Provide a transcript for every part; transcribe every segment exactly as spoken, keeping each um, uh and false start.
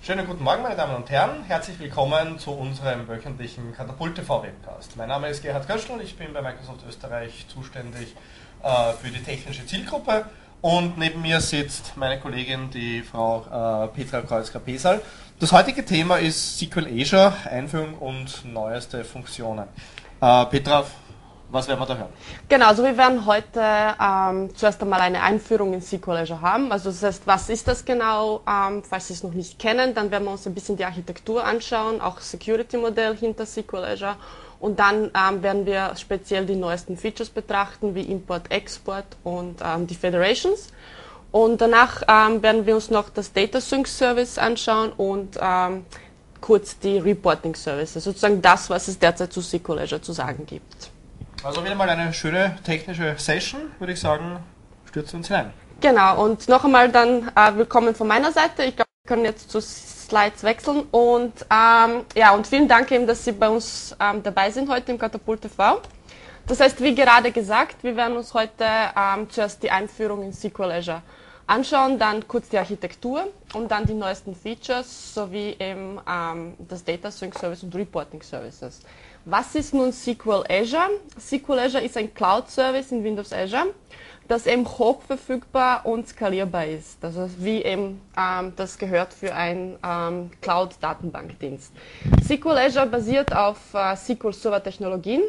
Schönen guten Morgen, meine Damen und Herren. Herzlich willkommen zu unserem wöchentlichen Katapult T V Webcast. Mein Name ist Gerhard Köstl, ich bin bei Microsoft Österreich zuständig äh, für die technische Zielgruppe und neben mir sitzt meine Kollegin, die Frau äh, Petra Kreuzka-Pesal. Das heutige Thema ist S Q L Azure, Einführung und neueste Funktionen. Äh, Petra, was werden wir da hören? Genau, also wir werden heute ähm, zuerst einmal eine Einführung in S Q L Azure haben. Also das heißt, was ist das genau? Ähm, falls Sie es noch nicht kennen, dann werden wir uns ein bisschen die Architektur anschauen, auch Security-Modell hinter S Q L Azure. Und dann ähm, werden wir speziell die neuesten Features betrachten, wie Import, Export und ähm, die Federations. Und danach ähm, werden wir uns noch das Data Sync Service anschauen und ähm, kurz die Reporting Services, sozusagen das, was es derzeit zu S Q L Azure zu sagen gibt. Also wieder mal eine schöne technische Session, würde ich sagen, stürzen uns hinein. Genau, und noch einmal dann äh, willkommen von meiner Seite. Ich glaube, wir können jetzt zu Slides wechseln. Und ähm, ja, und vielen Dank eben, dass Sie bei uns ähm, dabei sind heute im Katapult T V. Das heißt, wie gerade gesagt, wir werden uns heute ähm, zuerst die Einführung in S Q L Azure anschauen, dann kurz die Architektur und dann die neuesten Features sowie eben ähm, das Data Sync Service und Reporting Services. Was ist nun S Q L Azure? S Q L Azure ist ein Cloud-Service in Windows Azure, das eben hochverfügbar und skalierbar ist. Also wie eben ähm, das gehört für einen ähm, Cloud-Datenbankdienst. S Q L Azure basiert auf äh, S Q L Server-Technologien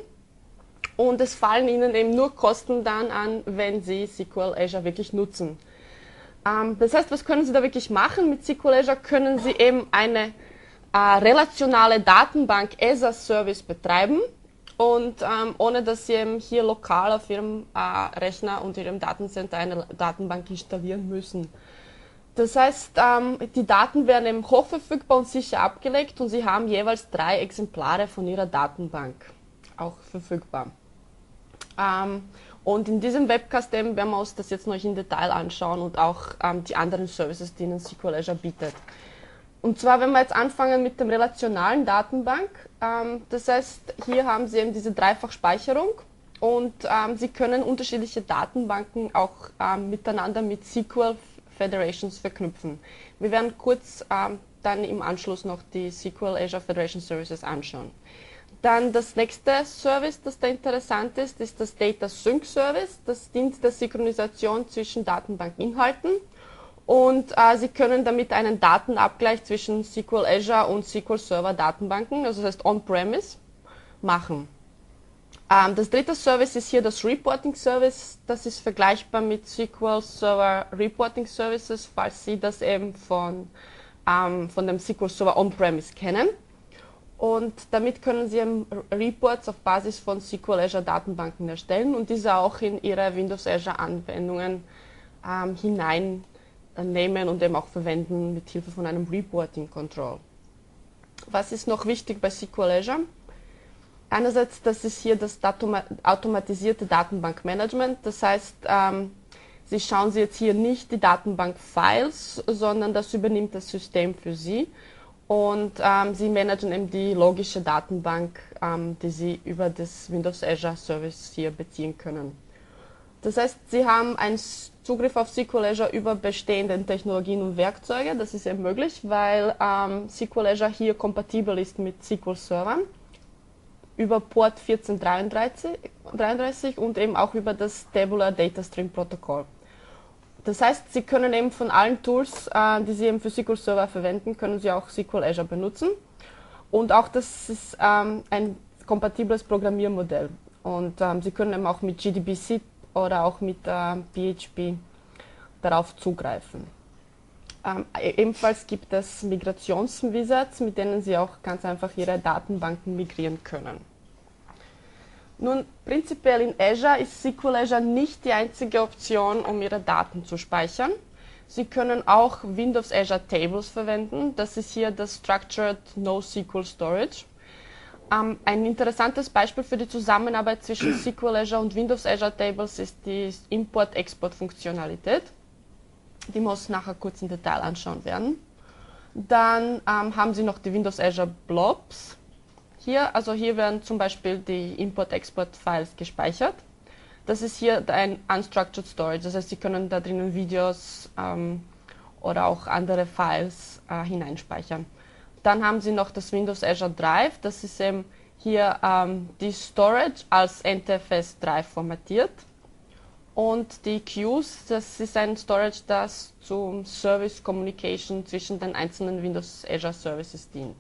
und es fallen Ihnen eben nur Kosten dann an, wenn Sie S Q L Azure wirklich nutzen. Ähm, das heißt, was können Sie da wirklich machen? Mit S Q L Azure können Sie eben eine Äh, relationale Datenbank as a Service betreiben und ähm, ohne dass Sie eben hier lokal auf Ihrem äh, Rechner und Ihrem Datencenter eine Datenbank installieren müssen. Das heißt, ähm, die Daten werden eben hochverfügbar und sicher abgelegt und Sie haben jeweils drei Exemplare von Ihrer Datenbank auch verfügbar. Ähm, und in diesem Webcast eben werden wir uns das jetzt noch in Detail anschauen und auch ähm, die anderen Services, die Ihnen S Q L Azure bietet. Und zwar, wenn wir jetzt anfangen mit dem relationalen Datenbank, ähm, das heißt, hier haben Sie eben diese Dreifachspeicherung und ähm, Sie können unterschiedliche Datenbanken auch ähm, miteinander mit S Q L Federations verknüpfen. Wir werden kurz ähm, dann im Anschluss noch die S Q L Azure Federation Services anschauen. Dann das nächste Service, das da interessant ist, ist das Data Sync Service. Das dient der Synchronisation zwischen Datenbankinhalten. Und äh, Sie können damit einen Datenabgleich zwischen S Q L Azure und S Q L Server Datenbanken, also das heißt On-Premise, machen. Ähm, das dritte Service ist hier das Reporting Service. Das ist vergleichbar mit S Q L Server Reporting Services, falls Sie das eben von, ähm, von dem S Q L Server On-Premise kennen. Und damit können Sie eben Reports auf Basis von S Q L Azure Datenbanken erstellen und diese auch in Ihre Windows Azure Anwendungen ähm, hinein nehmen und eben auch verwenden mit Hilfe von einem Reporting Control. Was ist noch wichtig bei S Q L Azure? Einerseits, das ist hier das automatisierte Datenbankmanagement. Das heißt, ähm, Sie schauen Sie jetzt hier nicht die Datenbank-Files, sondern das übernimmt das System für Sie. Und ähm, Sie managen eben die logische Datenbank, ähm, die Sie über das Windows Azure Service hier beziehen können. Das heißt, Sie haben einen Zugriff auf S Q L Azure über bestehende Technologien und Werkzeuge. Das ist eben möglich, weil ähm, S Q L Azure hier kompatibel ist mit S Q L Servern über Port vierzehn dreiunddreißig und eben auch über das Tabular Data Stream Protokoll. Das heißt, Sie können eben von allen Tools, äh, die Sie eben für S Q L Server verwenden, können Sie auch S Q L Azure benutzen. Und auch das ist ähm, ein kompatibles Programmiermodell. Und ähm, Sie können eben auch mit G D B C oder auch mit äh, P H P darauf zugreifen. Ähm, ebenfalls gibt es Migrationswizards, mit denen Sie auch ganz einfach Ihre Datenbanken migrieren können. Nun, prinzipiell in Azure ist S Q L Azure nicht die einzige Option, um Ihre Daten zu speichern. Sie können auch Windows Azure Tables verwenden. Das ist hier das Structured NoSQL Storage. Um, ein interessantes Beispiel für die Zusammenarbeit zwischen S Q L Azure und Windows Azure Tables ist die Import-Export-Funktionalität. Die wir uns nachher kurz im Detail anschauen werden. Dann um, haben Sie noch die Windows Azure Blobs. Hier, also hier werden zum Beispiel die Import-Export-Files gespeichert. Das ist hier ein Unstructured Storage, das heißt, Sie können da drinnen Videos um, oder auch andere Files äh, hineinspeichern. Dann haben Sie noch das Windows Azure Drive, das ist eben hier ähm, die Storage als N T F S Drive formatiert. Und die Queues, das ist ein Storage, das zum Service Communication zwischen den einzelnen Windows Azure Services dient.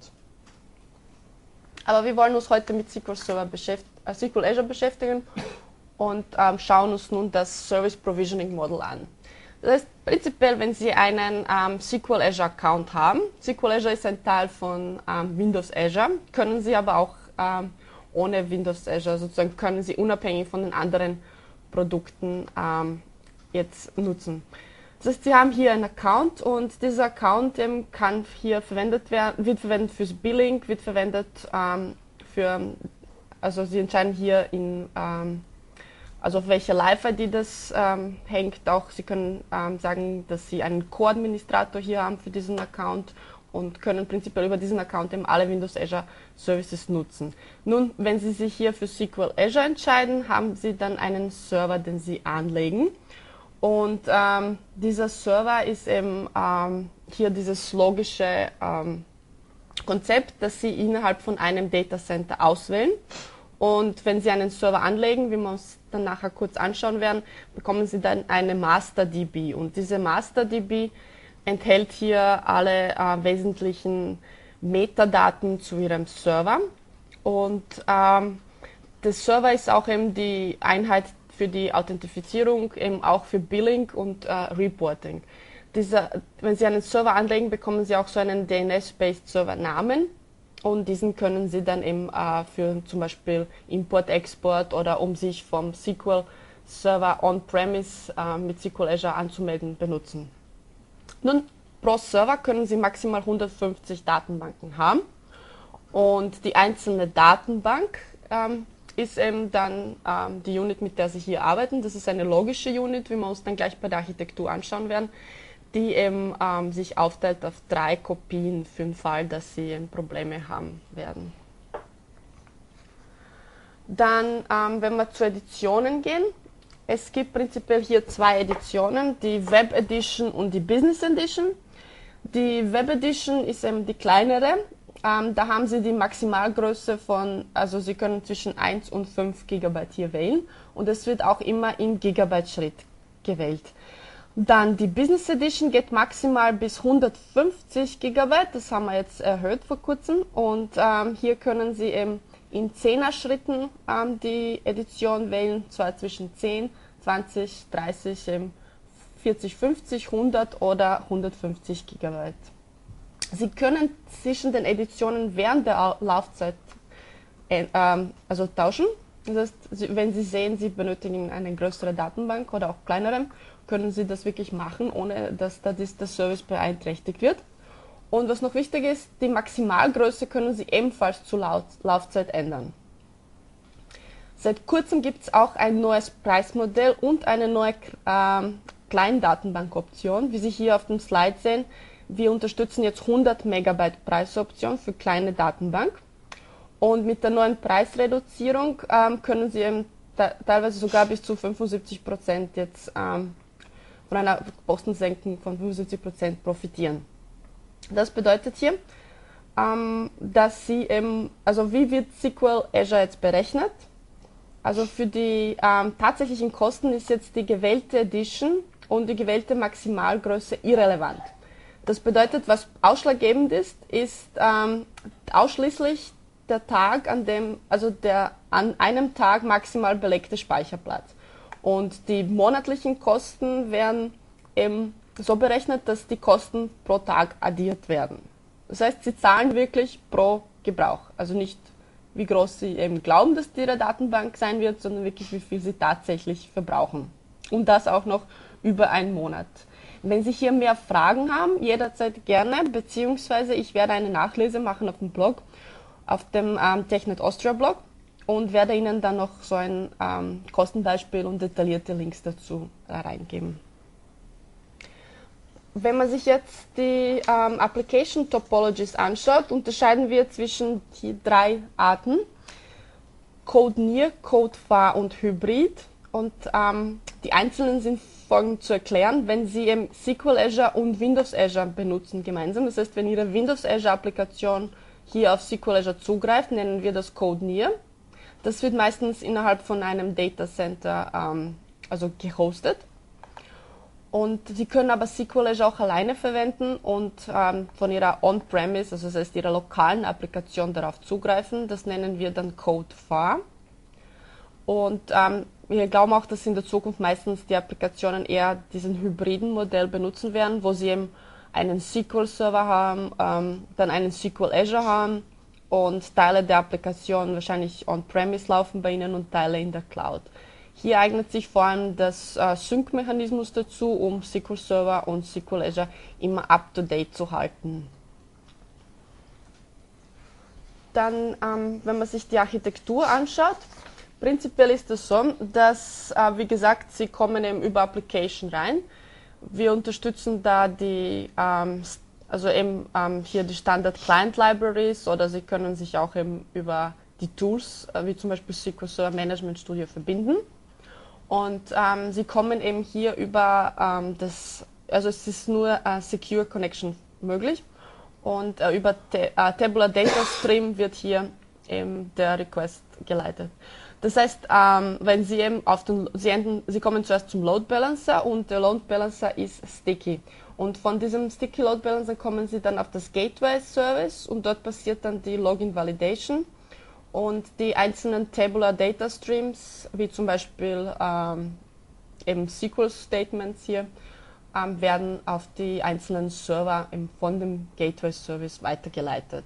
Aber wir wollen uns heute mit S Q L Server beschäft- äh, S Q L Azure beschäftigen und ähm, schauen uns nun das Service Provisioning Model an. Das heißt, prinzipiell, wenn Sie einen ähm, S Q L Azure Account haben, S Q L Azure ist ein Teil von ähm, Windows Azure, können Sie aber auch ähm, ohne Windows Azure, sozusagen können Sie unabhängig von den anderen Produkten ähm, jetzt nutzen. Das heißt, Sie haben hier einen Account und dieser Account ähm, kann hier verwendet werden, wird verwendet fürs Billing, wird verwendet ähm, für, also Sie entscheiden hier in ähm, also auf welcher Live-I D das ähm, hängt. Auch Sie können ähm, sagen, dass Sie einen Co-Administrator hier haben für diesen Account und können prinzipiell über diesen Account eben alle Windows Azure Services nutzen. Nun, wenn Sie sich hier für S Q L Azure entscheiden, haben Sie dann einen Server, den Sie anlegen. Und ähm, dieser Server ist eben ähm, hier dieses logische ähm, Konzept, dass Sie innerhalb von einem Datacenter auswählen. Und wenn Sie einen Server anlegen, wie wir uns dann nachher kurz anschauen werden, bekommen Sie dann eine MasterDB. Und diese MasterDB enthält hier alle äh, wesentlichen Metadaten zu Ihrem Server. Und ähm, der Server ist auch eben die Einheit für die Authentifizierung, eben auch für Billing und äh, Reporting. Dieser, wenn Sie einen Server anlegen, bekommen Sie auch so einen D N S-based Servernamen. Und diesen können Sie dann eben äh, für zum Beispiel Import, Export oder um sich vom S Q L Server on-premise äh, mit S Q L Azure anzumelden benutzen. Nun, pro Server können Sie maximal hundertfünfzig Datenbanken haben und die einzelne Datenbank ähm, ist eben dann ähm, die Unit, mit der Sie hier arbeiten. Das ist eine logische Unit, wie wir uns dann gleich bei der Architektur anschauen werden, die eben ähm, sich aufteilt auf drei Kopien für den Fall, dass Sie ähm, Probleme haben werden. Dann, ähm, wenn wir zu Editionen gehen, es gibt prinzipiell hier zwei Editionen, die Web Edition und die Business Edition. Die Web Edition ist eben die kleinere, ähm, da haben Sie die Maximalgröße von, also Sie können zwischen eins und fünf Gigabyte hier wählen und es wird auch immer im Gigabyte-Schritt gewählt. Dann die Business Edition geht maximal bis hundertfünfzig Gigabyte, das haben wir jetzt erhöht vor kurzem. Und ähm, hier können Sie eben in zehner Schritten ähm, die Edition wählen, zwar zwischen zehn, zwanzig, dreißig, ähm, vierzig, fünfzig, hundert oder hundertfünfzig Gigabyte. Sie können zwischen den Editionen während der Laufzeit äh, ähm, also tauschen. Das heißt, wenn Sie sehen, Sie benötigen eine größere Datenbank oder auch kleinere, können Sie das wirklich machen, ohne dass da der Service beeinträchtigt wird. Und was noch wichtig ist, die Maximalgröße können Sie ebenfalls zur Lauf Laufzeit ändern. Seit kurzem gibt es auch ein neues Preismodell und eine neue ähm, Kleindatenbankoption, wie Sie hier auf dem Slide sehen. Wir unterstützen jetzt hundert Megabyte Preisoption für kleine Datenbank. Und mit der neuen Preisreduzierung ähm, können Sie eben teilweise sogar bis zu fünfundsiebzig Prozent jetzt ähm, von einer Kostensenkung von fünfundsiebzig Prozent profitieren. Das bedeutet hier, ähm, dass Sie eben, also wie wird S Q L Azure jetzt berechnet? Also für die ähm, tatsächlichen Kosten ist jetzt die gewählte Edition und die gewählte Maximalgröße irrelevant. Das bedeutet, was ausschlaggebend ist, ist ähm, ausschließlich der Tag, an dem, also der an einem Tag maximal belegte Speicherplatz. Und die monatlichen Kosten werden eben so berechnet, dass die Kosten pro Tag addiert werden. Das heißt, Sie zahlen wirklich pro Gebrauch. Also nicht, wie groß Sie eben glauben, dass Ihre Datenbank sein wird, sondern wirklich, wie viel Sie tatsächlich verbrauchen. Und das auch noch über einen Monat. Wenn Sie hier mehr Fragen haben, jederzeit gerne, beziehungsweise ich werde eine Nachlese machen auf dem Blog, auf dem ähm, TechNet Austria Blog und werde Ihnen dann noch so ein ähm, Kostenbeispiel und detaillierte Links dazu äh, reingeben. Wenn man sich jetzt die ähm, Application Topologies anschaut, unterscheiden wir zwischen die drei Arten: Code Near, Code Far und Hybrid. und ähm, die einzelnen sind folgend zu erklären, wenn Sie eben S Q L Azure und Windows Azure benutzen gemeinsam. Das heißt, wenn Ihre Windows Azure Applikation hier auf S Q L Azure zugreift, nennen wir das Codeneer. Das wird meistens innerhalb von einem Data Center ähm, also gehostet. Und Sie können aber S Q L Azure auch alleine verwenden und ähm, von Ihrer On-Premise, also das heißt Ihrer lokalen Applikation darauf zugreifen. Das nennen wir dann Codefar. Und ähm, wir glauben auch, dass in der Zukunft meistens die Applikationen eher diesen hybriden Modell benutzen werden, wo sie eben einen S Q L-Server haben, ähm, dann einen S Q L Azure haben und Teile der Applikation wahrscheinlich on-premise laufen bei Ihnen und Teile in der Cloud. Hier eignet sich vor allem das äh, Sync-Mechanismus dazu, um S Q L-Server und S Q L Azure immer up-to-date zu halten. Dann, ähm, wenn man sich die Architektur anschaut, prinzipiell ist es so, dass, äh, wie gesagt, Sie kommen eben über Application rein. Wir unterstützen da die, ähm, also eben ähm, hier die Standard Client Libraries, oder Sie können sich auch eben über die Tools, äh, wie zum Beispiel S Q L Server Management Studio, verbinden. Und ähm, Sie kommen eben hier über ähm, das, also es ist nur äh, Secure Connection möglich, und äh, über te, äh, Tabular Data Stream wird hier eben der Request geleitet. Das heißt, ähm, wenn Sie eben auf den, Sie, enden, Sie kommen zuerst zum Load Balancer, und der Load Balancer ist sticky. Und von diesem Sticky Load Balancer kommen Sie dann auf das Gateway Service, und dort passiert dann die Login Validation. Und die einzelnen Tabular Data Streams, wie zum Beispiel ähm, eben S Q L Statements hier, ähm, werden auf die einzelnen Server eben von dem Gateway Service weitergeleitet.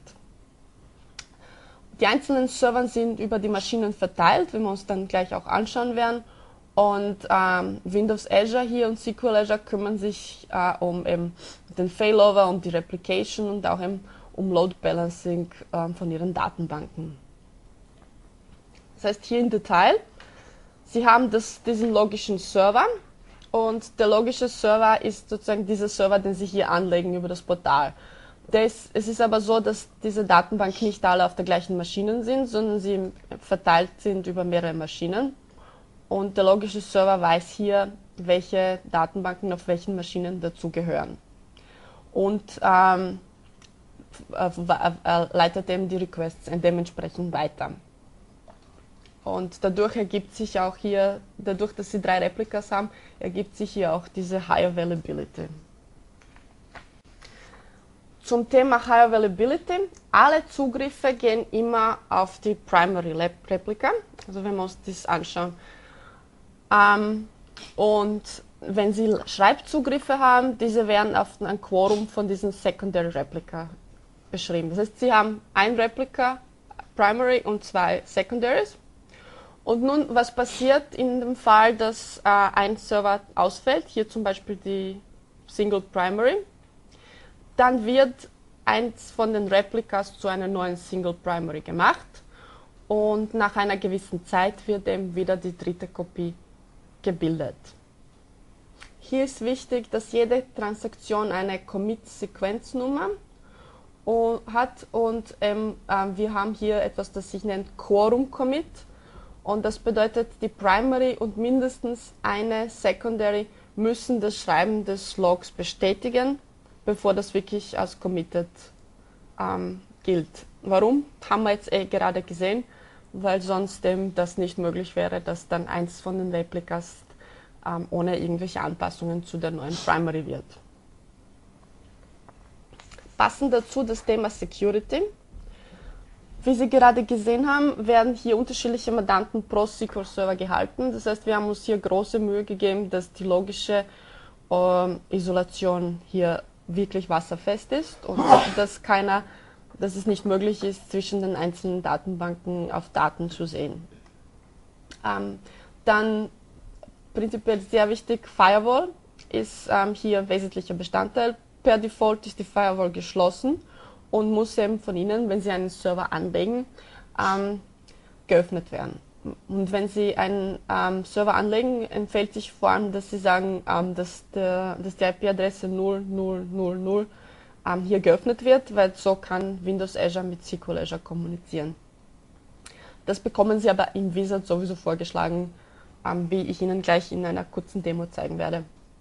Die einzelnen Server sind über die Maschinen verteilt, wenn wir uns dann gleich auch anschauen werden. Und ähm, Windows Azure hier und S Q L Azure kümmern sich äh, um eben den Failover, um die Replication und auch eben um Load Balancing äh, von ihren Datenbanken. Das heißt, hier im Detail, Sie haben das, diesen logischen Server, und der logische Server ist sozusagen dieser Server, den Sie hier anlegen über das Portal. Der ist, es ist aber so, dass diese Datenbanken nicht alle auf der gleichen Maschine sind, sondern sie verteilt sind über mehrere Maschinen. Und der logische Server weiß hier, welche Datenbanken auf welchen Maschinen dazugehören. Und ähm, äh, äh, leitet eben die Requests dementsprechend weiter. Und dadurch ergibt sich auch hier, dadurch, dass Sie drei Replikas haben, ergibt sich hier auch diese High Availability. Zum Thema High Availability, alle Zugriffe gehen immer auf die Primary Replika, also wenn wir uns das anschauen. Ähm, und wenn Sie Schreibzugriffe haben, diese werden auf ein Quorum von diesen Secondary Replika beschrieben. Das heißt, Sie haben ein Replika Primary und zwei Secondaries. Und nun, was passiert in dem Fall, dass äh, ein Server ausfällt, hier zum Beispiel die Single Primary, dann wird eins von den Replikas zu einer neuen Single Primary gemacht, und nach einer gewissen Zeit wird eben wieder die dritte Kopie gebildet. Hier ist wichtig, dass jede Transaktion eine Commit-Sequenznummer hat, und ähm, äh, wir haben hier etwas, das sich nennt Quorum Commit. Und das bedeutet, die Primary und mindestens eine Secondary müssen das Schreiben des Logs bestätigen, bevor das wirklich als committed ähm, gilt. Warum? Haben wir jetzt eh gerade gesehen, weil sonst eben das nicht möglich wäre, dass dann eins von den Replikas ähm, ohne irgendwelche Anpassungen zu der neuen Primary wird. Passend dazu das Thema Security. Wie Sie gerade gesehen haben, werden hier unterschiedliche Mandanten pro S Q L-Server gehalten. Das heißt, wir haben uns hier große Mühe gegeben, dass die logische äh, Isolation hier wirklich wasserfest ist und dass, keiner, dass es nicht möglich ist, zwischen den einzelnen Datenbanken auf Daten zu sehen. Ähm, dann prinzipiell sehr wichtig, Firewall ist ähm, hier ein wesentlicher Bestandteil. Per Default ist die Firewall geschlossen und muss eben von Ihnen, wenn Sie einen Server anlegen, ähm, geöffnet werden. Und wenn Sie einen ähm, Server anlegen, empfiehlt sich vor allem, dass Sie sagen, ähm, dass, der, dass die I P-Adresse null null null null ähm, hier geöffnet wird, weil so kann Windows Azure mit S Q L Azure kommunizieren. Das bekommen Sie aber im Wizard sowieso vorgeschlagen, ähm, wie ich Ihnen gleich in einer kurzen Demo zeigen werde.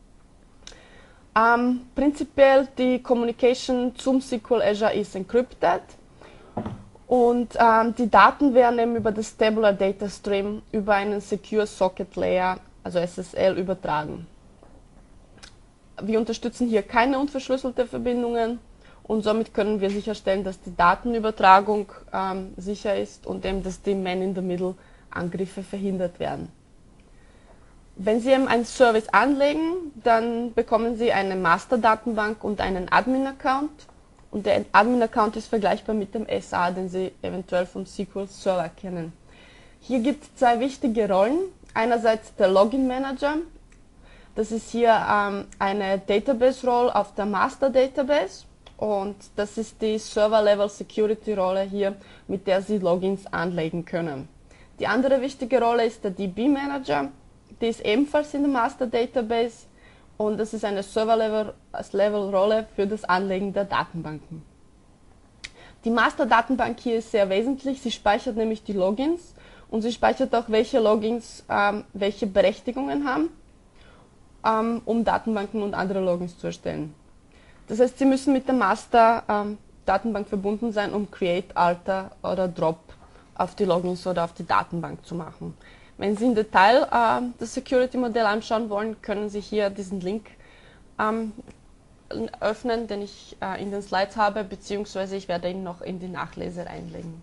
Ähm, prinzipiell die Communication zum S Q L Azure ist encrypted und ähm, die Daten werden eben über das Tabular Data Stream über einen Secure Socket Layer, also S S L, übertragen. Wir unterstützen hier keine unverschlüsselte Verbindungen und somit können wir sicherstellen, dass die Datenübertragung ähm, sicher ist und eben, dass die Man-in-the-Middle-Angriffe verhindert werden. Wenn Sie eben einen Service anlegen, dann bekommen Sie eine Master-Datenbank und einen Admin-Account. Und der Admin-Account ist vergleichbar mit dem S A, den Sie eventuell vom S Q L Server kennen. Hier gibt es zwei wichtige Rollen. Einerseits der Login-Manager. Das ist hier ähm, eine Database-Role auf der Master-Database. Und das ist die Server-Level-Security-Rolle hier, mit der Sie Logins anlegen können. Die andere wichtige Rolle ist der D B-Manager. Die ist ebenfalls in der Master Database und das ist eine Server-Level-Rolle für das Anlegen der Datenbanken. Die Master-Datenbank hier ist sehr wesentlich. Sie speichert nämlich die Logins und sie speichert auch, welche Logins ähm, welche Berechtigungen haben, ähm, um Datenbanken und andere Logins zu erstellen. Das heißt, Sie müssen mit der Master-Datenbank ähm, verbunden sein, um Create, Alter oder Drop auf die Logins oder auf die Datenbank zu machen. Wenn Sie im Detail äh, das Security-Modell anschauen wollen, können Sie hier diesen Link ähm, öffnen, den ich äh, in den Slides habe, beziehungsweise ich werde ihn noch in die Nachlese reinlegen.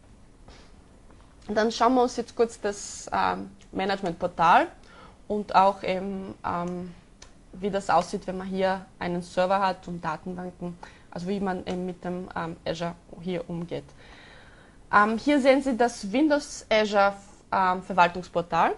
Dann schauen wir uns jetzt kurz das ähm, Management-Portal und auch eben, ähm, wie das aussieht, wenn man hier einen Server hat und Datenbanken, also wie man eben mit dem ähm, Azure hier umgeht. Ähm, hier sehen Sie das Windows Azure Ähm, Verwaltungsportal.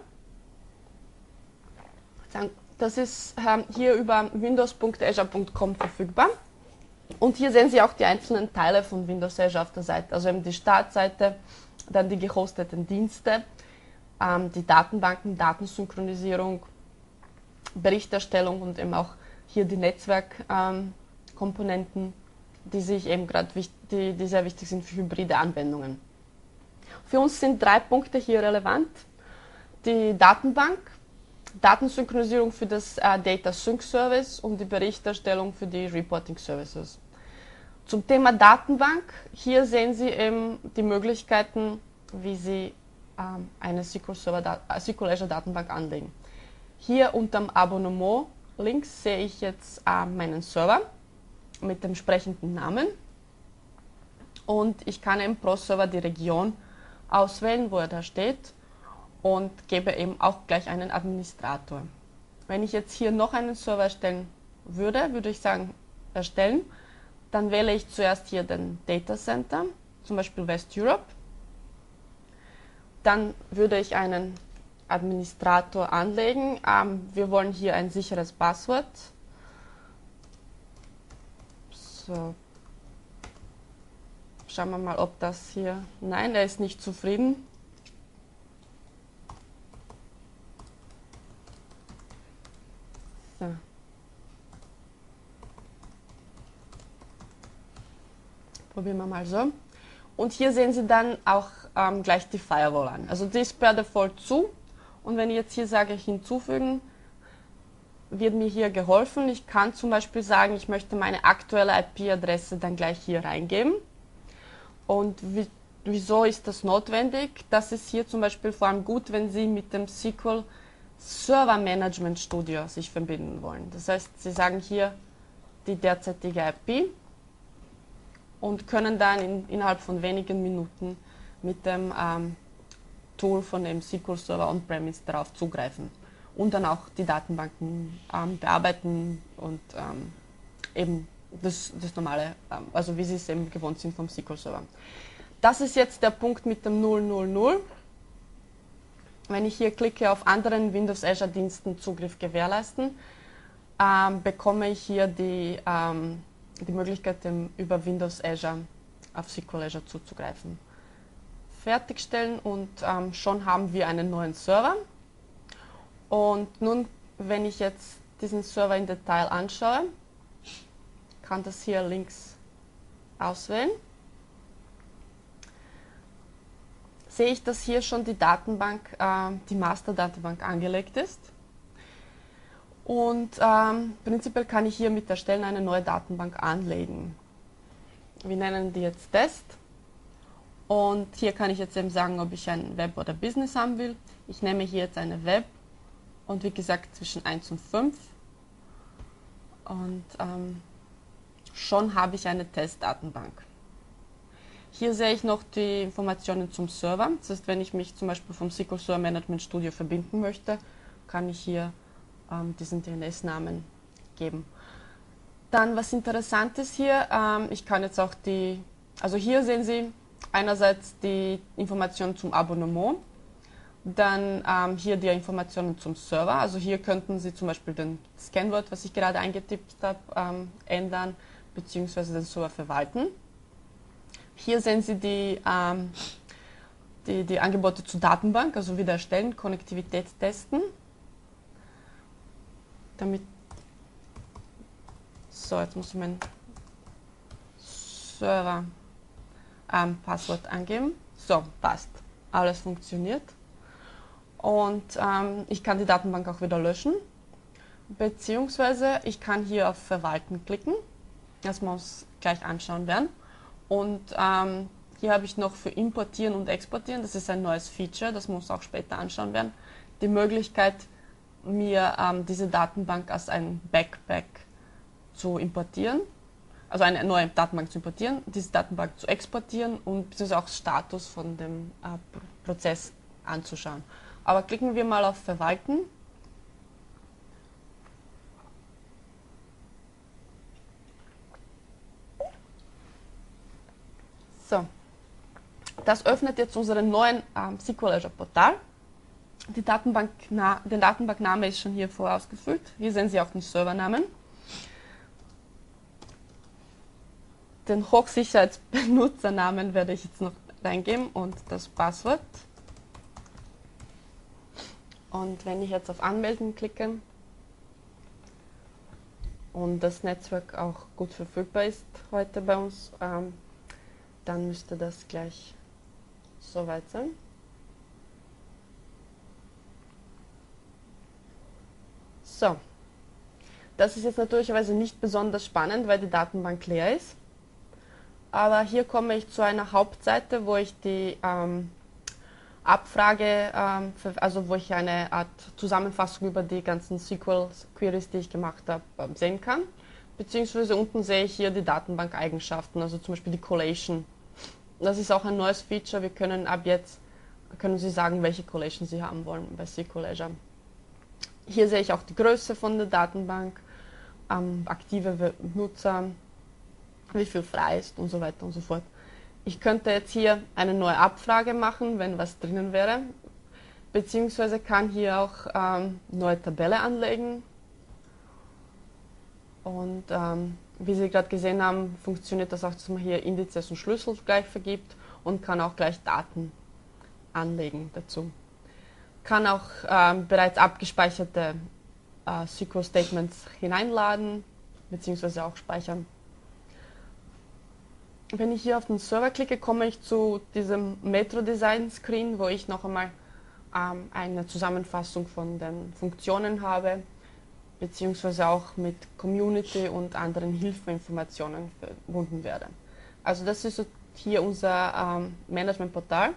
Das ist ähm, hier über windows punkt azure punkt com verfügbar. Und hier sehen Sie auch die einzelnen Teile von Windows Azure auf der Seite. Also eben die Startseite, dann die gehosteten Dienste, ähm, die Datenbanken, Datensynchronisierung, Berichterstellung und eben auch hier die Netzwerkkomponenten, ähm, die sich eben gerade die, die sehr wichtig sind für hybride Anwendungen. Für uns sind drei Punkte hier relevant. Die Datenbank, Datensynchronisierung für das äh, Data Sync Service und die Berichterstellung für die Reporting Services. Zum Thema Datenbank, hier sehen Sie eben die Möglichkeiten, wie Sie ähm, eine S Q L Server, äh, S Q L Azure Datenbank anlegen. Hier unterm Abonnement links sehe ich jetzt äh, meinen Server mit dem entsprechenden Namen und ich kann eben pro Server die Region auswählen, wo er da steht und gebe eben auch gleich einen Administrator. Wenn ich jetzt hier noch einen Server erstellen würde, würde ich sagen erstellen, dann wähle ich zuerst hier den Data Center, zum Beispiel West Europe. Dann würde ich einen Administrator anlegen. Ähm, wir wollen hier ein sicheres Passwort. So. Schauen wir mal, ob das hier... Nein, er ist nicht zufrieden. So. Probieren wir mal so. Und hier sehen Sie dann auch ähm, gleich die Firewall an. Also die ist per Default zu. Und wenn ich jetzt hier sage, hinzufügen, wird mir hier geholfen. Ich kann zum Beispiel sagen, ich möchte meine aktuelle I P-Adresse dann gleich hier reingeben. Und wie, wieso ist das notwendig? Das ist hier zum Beispiel vor allem gut, wenn Sie mit dem S Q L Server Management Studio sich verbinden wollen. Das heißt, Sie sagen hier die derzeitige I P und können dann in, innerhalb von wenigen Minuten mit dem ähm, Tool von dem S Q L Server On-Premise darauf zugreifen und dann auch die Datenbanken ähm, bearbeiten und ähm, eben Das, das normale, also wie Sie es eben gewohnt sind vom S Q L Server. Das ist jetzt der Punkt mit dem null null null. Wenn ich hier klicke auf anderen Windows Azure Diensten Zugriff gewährleisten, ähm, bekomme ich hier die, ähm, die Möglichkeit, dem, über Windows Azure auf S Q L Azure zuzugreifen. Fertigstellen und ähm, schon haben wir einen neuen Server. Und nun, wenn ich jetzt diesen Server in Detail anschaue, kann das hier links auswählen. sehe ich, dass hier schon die Datenbank, äh, die Master-Datenbank angelegt ist. Und ähm, prinzipiell kann ich hier mit Erstellen eine neue Datenbank anlegen. Wir nennen die jetzt Test. Und hier kann ich jetzt eben sagen, ob ich ein Web oder Business haben will. Ich nehme hier jetzt eine Web und wie gesagt zwischen eins und fünf. Und ähm, schon habe ich eine Testdatenbank. Hier sehe ich noch die Informationen zum Server. Das heißt, wenn ich mich zum Beispiel vom S Q L Server Management Studio verbinden möchte, kann ich hier ähm, diesen D N S-Namen geben. Dann, was interessant ist hier, ähm, ich kann jetzt auch die, also hier sehen Sie einerseits die Informationen zum Abonnement, dann ähm, hier die Informationen zum Server, also hier könnten Sie zum Beispiel den Scanwort, was ich gerade eingetippt habe, ähm, ändern, beziehungsweise den Server verwalten. Hier sehen Sie die, ähm, die, die Angebote zur Datenbank, also wieder erstellen, Konnektivität testen. Damit so, jetzt muss ich mein Server ähm, Passwort angeben. So, passt. Alles funktioniert. Und ähm, ich kann die Datenbank auch wieder löschen. Beziehungsweise ich kann hier auf Verwalten klicken. Das muss gleich anschauen werden. Und ähm, hier habe ich noch für Importieren und Exportieren, das ist ein neues Feature, das muss auch später anschauen werden, die Möglichkeit, mir ähm, diese Datenbank als ein Backpack zu importieren, also eine neue Datenbank zu importieren, diese Datenbank zu exportieren und beziehungsweise auch Status von dem äh, Prozess anzuschauen. Aber klicken wir mal auf Verwalten. So, das öffnet jetzt unseren neuen ähm, S Q L Azure Portal. Die Datenbank, na, der Datenbankname ist schon hier vorausgefüllt. Hier sehen Sie auch den Servernamen. Den Hochsicherheitsbenutzernamen werde ich jetzt noch reingeben und das Passwort. Und wenn ich jetzt auf Anmelden klicke und das Netzwerk auch gut verfügbar ist heute bei uns, ähm, dann müsste das gleich soweit sein. So, das ist jetzt natürlicherweise nicht besonders spannend, weil die Datenbank leer ist. Aber hier komme ich zu einer Hauptseite, wo ich die ähm, Abfrage, ähm, also wo ich eine Art Zusammenfassung über die ganzen S Q L-Queries, die ich gemacht habe, sehen kann. Beziehungsweise unten sehe ich hier die Datenbank-Eigenschaften, also zum Beispiel die Collation. Das ist auch ein neues Feature. Wir können ab jetzt, können Sie sagen, welche Collation Sie haben wollen bei S Q L Azure. Hier sehe ich auch die Größe von der Datenbank, ähm, aktive Nutzer, wie viel frei ist und so weiter und so fort. Ich könnte jetzt hier eine neue Abfrage machen, wenn was drinnen wäre, beziehungsweise kann hier auch ähm, neue Tabelle anlegen. Und ähm, wie Sie gerade gesehen haben, funktioniert das auch, dass man hier Indizes und Schlüssel gleich vergibt und kann auch gleich Daten anlegen dazu. Kann auch ähm, bereits abgespeicherte äh, S Q L-Statements hineinladen, beziehungsweise auch speichern. Wenn ich hier auf den Server klicke, komme ich zu diesem Metro-Design-Screen, wo ich noch einmal ähm, eine Zusammenfassung von den Funktionen habe, beziehungsweise auch mit Community und anderen Hilfeinformationen verbunden werde. Also das ist hier unser ähm, Management-Portal.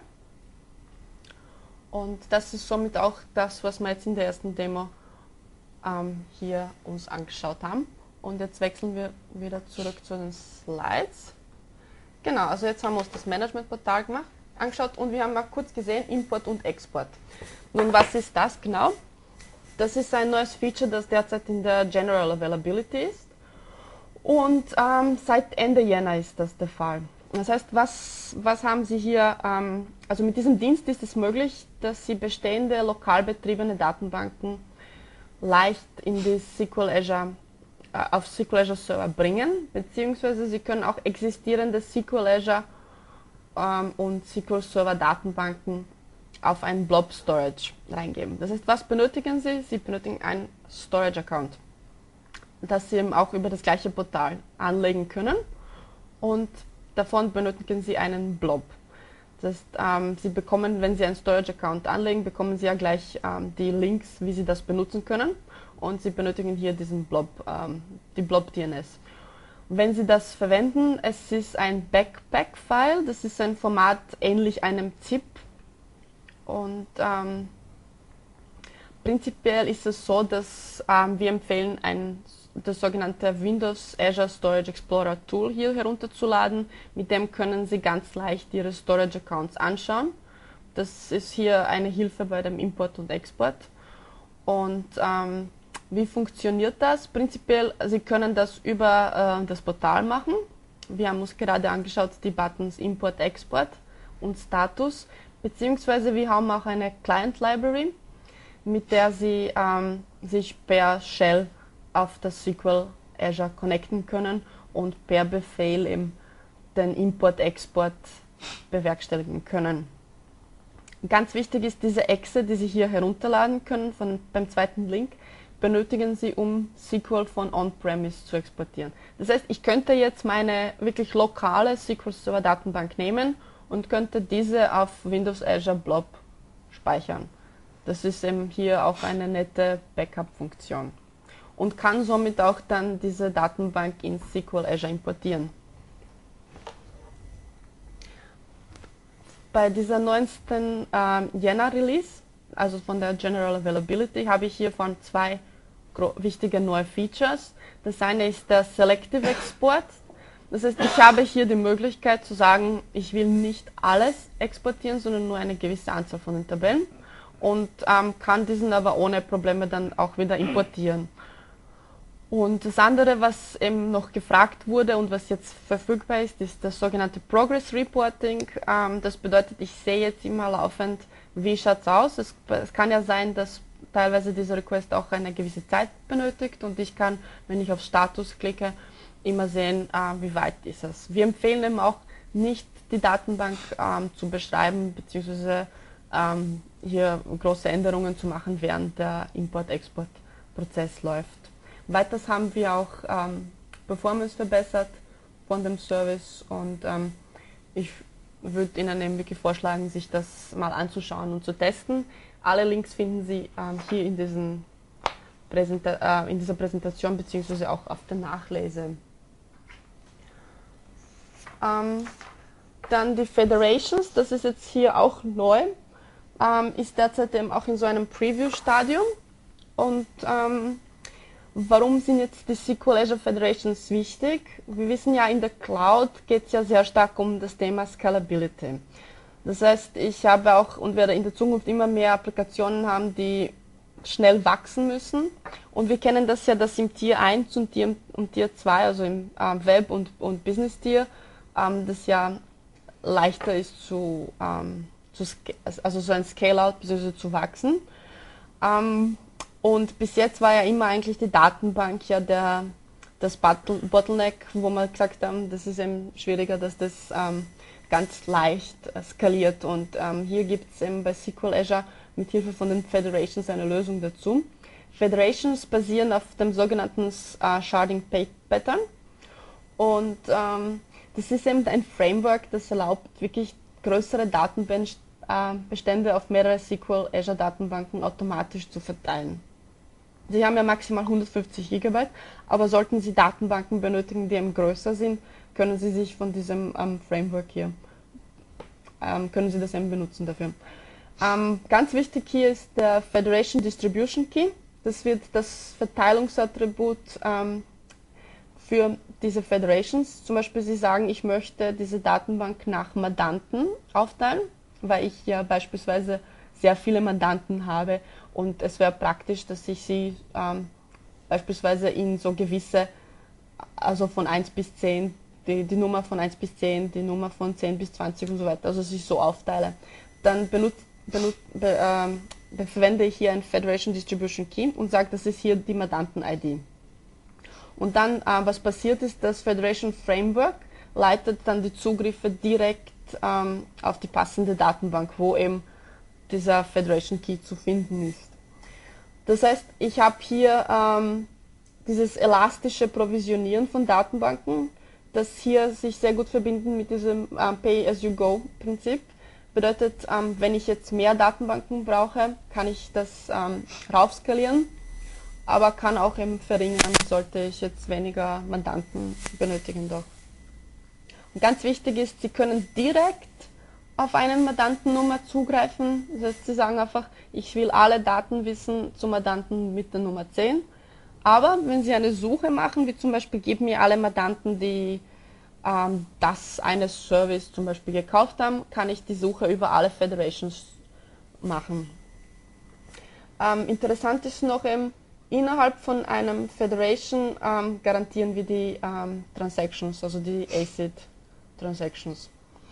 Und das ist somit auch das, was wir jetzt in der ersten Demo ähm, hier uns angeschaut haben. Und jetzt wechseln wir wieder zurück zu den Slides. Genau, also jetzt haben wir uns das Management-Portal gemacht, angeschaut und wir haben mal kurz gesehen, Import und Export. Nun, was ist das genau? Das ist ein neues Feature, das derzeit in der General Availability ist und ähm, seit Ende Jänner ist das der Fall. Das heißt, was, was haben Sie hier, ähm, also mit diesem Dienst ist es möglich, dass Sie bestehende lokal betriebene Datenbanken leicht in die S Q L Azure auf S Q L Azure Server bringen, beziehungsweise Sie können auch existierende S Q L Azure ähm, und S Q L Server Datenbanken auf einen Blob Storage reingeben. Das heißt, was benötigen Sie? Sie benötigen einen Storage Account, das Sie eben auch über das gleiche Portal anlegen können und davon benötigen Sie einen Blob. Das heißt, ähm, Sie bekommen, wenn Sie einen Storage-Account anlegen, bekommen Sie ja gleich ähm, die Links, wie Sie das benutzen können. Und Sie benötigen hier diesen Blob, ähm, die Blob-D N S. Wenn Sie das verwenden, es ist ein Backpack-File, das ist ein Format ähnlich einem ZIP. Und ähm, prinzipiell ist es so, dass ähm, wir empfehlen, ein, das sogenannte Windows Azure Storage Explorer Tool hier herunterzuladen. Mit dem können Sie ganz leicht Ihre Storage Accounts anschauen. Das ist hier eine Hilfe bei dem Import und Export. Und ähm, wie funktioniert das? Prinzipiell, Sie können das über äh, das Portal machen. Wir haben uns gerade angeschaut, die Buttons Import, Export und Status. Beziehungsweise wir haben auch eine Client Library, mit der Sie ähm, sich per Shell auf das S Q L Azure connecten können und per Befehl eben den Import-Export bewerkstelligen können. Ganz wichtig ist diese Exe, die Sie hier herunterladen können von, beim zweiten Link, benötigen Sie, um S Q L von On-Premise zu exportieren. Das heißt, ich könnte jetzt meine wirklich lokale S Q L Server Datenbank nehmen und könnte diese auf Windows Azure Blob speichern. Das ist eben hier auch eine nette Backup-Funktion und kann somit auch dann diese Datenbank in S Q L Azure importieren. Bei dieser neuesten ähm, Jänner Release, also von der General Availability, habe ich hiervon zwei wichtige neue Features. Das eine ist der Selective Export. Das heißt, ich habe hier die Möglichkeit zu sagen, ich will nicht alles exportieren, sondern nur eine gewisse Anzahl von den Tabellen und ähm, kann diesen aber ohne Probleme dann auch wieder importieren. Und das andere, was eben noch gefragt wurde und was jetzt verfügbar ist, ist das sogenannte Progress Reporting. Ähm, das bedeutet, ich sehe jetzt immer laufend, wie schaut es aus. Es, es kann ja sein, dass teilweise dieser Request auch eine gewisse Zeit benötigt und ich kann, wenn ich auf Status klicke, immer sehen, äh, wie weit ist es. Wir empfehlen eben auch nicht, die Datenbank ähm, zu beschreiben bzw. Ähm, hier große Änderungen zu machen, während der Import-Export-Prozess läuft. Weiters haben wir auch ähm, Performance verbessert von dem Service und ähm, ich würde Ihnen eben wirklich vorschlagen, sich das mal anzuschauen und zu testen. Alle Links finden Sie ähm, hier in, diesen Präsenta äh, in dieser Präsentation bzw. auch auf der Nachlese. Ähm, dann die Federations, das ist jetzt hier auch neu, ähm, ist derzeit eben auch in so einem Preview-Stadium und ähm, warum sind jetzt die S Q L Azure Federations wichtig? Wir wissen ja, in der Cloud geht es ja sehr stark um das Thema Scalability. Das heißt, ich habe auch und werde in der Zukunft immer mehr Applikationen haben, die schnell wachsen müssen. Und wir kennen das ja, dass im Tier eins und Tier, und Tier zwei, also im äh, Web- und, und Business-Tier, ähm, das ja leichter ist zu, ähm, zu also so ein Scale-out bzw. zu wachsen. Ähm, Und bis jetzt war ja immer eigentlich die Datenbank ja der, das Bottleneck, wo wir gesagt haben, das ist eben schwieriger, dass das ähm, ganz leicht äh, skaliert. Und ähm, hier gibt es eben bei S Q L Azure mit Hilfe von den Federations eine Lösung dazu. Federations basieren auf dem sogenannten äh, Sharding Pattern. Und ähm, das ist eben ein Framework, das erlaubt, wirklich größere Datenbestände auf mehrere S Q L Azure Datenbanken automatisch zu verteilen. Sie haben ja maximal hundertfünfzig Gigabyte, aber sollten Sie Datenbanken benötigen, die eben größer sind, können Sie sich von diesem ähm, Framework hier, ähm, können Sie das eben benutzen dafür. Ähm, ganz wichtig hier ist der Federation Distribution Key. Das wird das Verteilungsattribut ähm, für diese Federations. Zum Beispiel Sie sagen, ich möchte diese Datenbank nach Mandanten aufteilen, weil ich ja beispielsweise sehr viele Mandanten habe und es wäre praktisch, dass ich sie ähm, beispielsweise in so gewisse, also von eins bis zehn, die, die Nummer von eins bis zehn, die Nummer von zehn bis zwanzig und so weiter, also dass ich so aufteile. Dann benut, benut, be, ähm, verwende ich hier ein Federation Distribution Key und sage, das ist hier die Mandanten-I D. Und dann, äh, was passiert ist, das Federation Framework leitet dann die Zugriffe direkt ähm, auf die passende Datenbank, wo eben dieser Federation Key zu finden ist. Das heißt, ich habe hier ähm, dieses elastische Provisionieren von Datenbanken, das hier sich sehr gut verbinden mit diesem äh, Pay-as-you-go-Prinzip. Bedeutet, ähm, wenn ich jetzt mehr Datenbanken brauche, kann ich das ähm, raufskalieren, aber kann auch eben verringern, sollte ich jetzt weniger Mandanten benötigen doch. Und ganz wichtig ist, Sie können direkt auf eine Mandantennummer zugreifen. Das heißt, Sie sagen einfach, ich will alle Daten wissen zum Mandanten mit der Nummer zehn. Aber wenn Sie eine Suche machen, wie zum Beispiel, geben mir alle Mandanten, die ähm, das eine Service zum Beispiel gekauft haben, kann ich die Suche über alle Federations machen. Ähm, interessant ist noch eben, innerhalb von einem Federation ähm, garantieren wir die ähm, Transactions, also die A C I D-Transactions.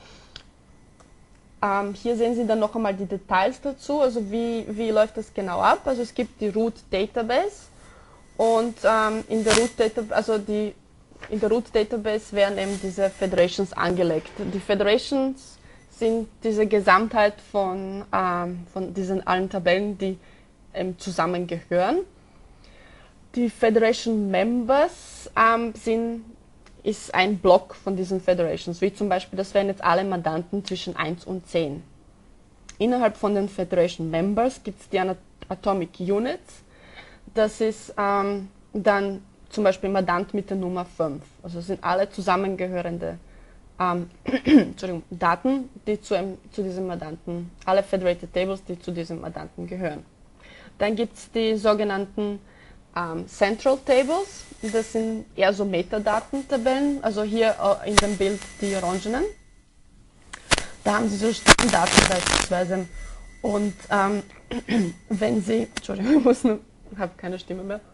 Ähm, hier sehen Sie dann noch einmal die Details dazu, also wie, wie läuft das genau ab. Also es gibt die Root Database und ähm, in der Root Database, also die, in der Root Database werden eben diese Federations angelegt. Die Federations sind diese Gesamtheit von, ähm, von diesen allen Tabellen, die ähm, zusammengehören. Die Federation Members ähm, sind ist ein Block von diesen Federations, wie zum Beispiel, das wären jetzt alle Mandanten zwischen eins und zehn. Innerhalb von den Federation Members gibt es die Atomic Units, das ist ähm, dann zum Beispiel Mandant mit der Nummer fünf. Also das sind alle zusammengehörende ähm, Entschuldigung, Daten, die zu, einem, zu diesem Mandanten, alle Federated Tables, die zu diesem Mandanten gehören. Dann gibt es die sogenannten Um, Central Tables, das sind eher so Metadatentabellen, also hier uh, in dem Bild die orangenen. Da haben Sie so Stammdaten beispielsweise. Und ähm, wenn Sie, Entschuldigung, ich muss nur, habe keine Stimme mehr.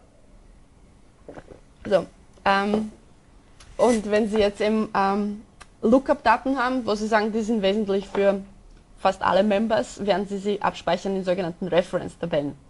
So, ähm, und wenn Sie jetzt eben ähm, Lookup-Daten haben, wo Sie sagen, die sind wesentlich für fast alle Members, werden Sie sie abspeichern in sogenannten Reference-Tabellen.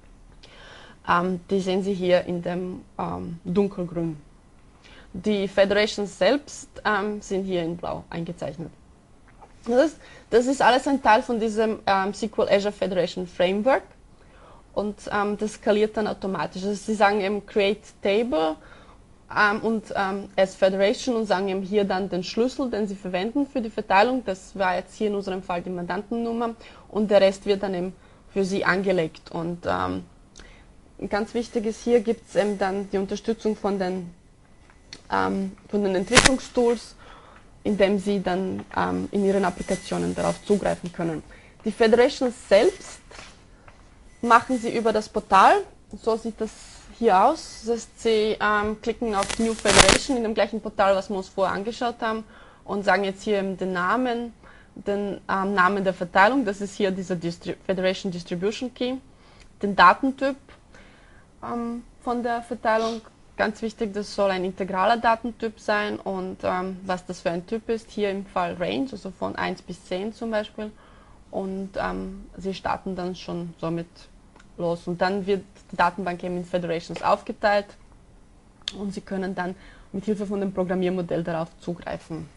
Ähm, die sehen Sie hier in dem ähm, dunkelgrün. Die Federations selbst ähm, sind hier in blau eingezeichnet. Das, das ist alles ein Teil von diesem ähm, S Q L Azure Federation Framework und ähm, das skaliert dann automatisch. Also Sie sagen eben Create Table ähm, und ähm, as Federation und sagen eben hier dann den Schlüssel, den Sie verwenden für die Verteilung. Das war jetzt hier in unserem Fall die Mandantennummer und der Rest wird dann eben für Sie angelegt. Und ähm, ganz wichtig ist, hier gibt es eben dann die Unterstützung von den, ähm, von den Entwicklungstools, indem Sie dann ähm, in Ihren Applikationen darauf zugreifen können. Die Federations selbst machen Sie über das Portal, so sieht das hier aus. Das heißt, Sie ähm, klicken auf New Federation in dem gleichen Portal, was wir uns vorher angeschaut haben und sagen jetzt hier eben den Namen, den ähm, Namen der Verteilung, das ist hier dieser Distri- Federation Distribution Key, den Datentyp ähm, von der Verteilung. Ganz wichtig, das soll ein integraler Datentyp sein und ähm, was das für ein Typ ist, hier im Fall Range, also von eins bis zehn zum Beispiel. Und ähm, Sie starten dann schon somit los. Und dann wird die Datenbank eben in Federations aufgeteilt und Sie können dann mit Hilfe von dem Programmiermodell darauf zugreifen.